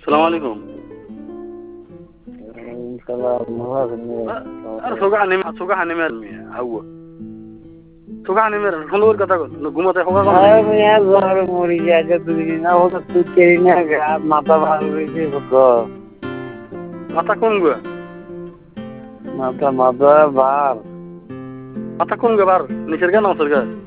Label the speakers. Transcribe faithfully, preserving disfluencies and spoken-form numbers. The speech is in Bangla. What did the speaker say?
Speaker 1: সালাম আলাইকুম। আর সোগা হানি সোগা হানি মের মিয়া আউয়া সোগা হানি মের সুন্দর কথা কন ঘুমাতে হোগা কোন
Speaker 2: আরে মিয়া জ্বর মরি যায় দুই দিন না হতো তুই কেরি না মাথা ভালো হয়েছে তো
Speaker 1: মাথা কোন গো
Speaker 2: মাথা মাথা ভার
Speaker 1: মাথা কোন গো বার নিচের গা না উপরের গা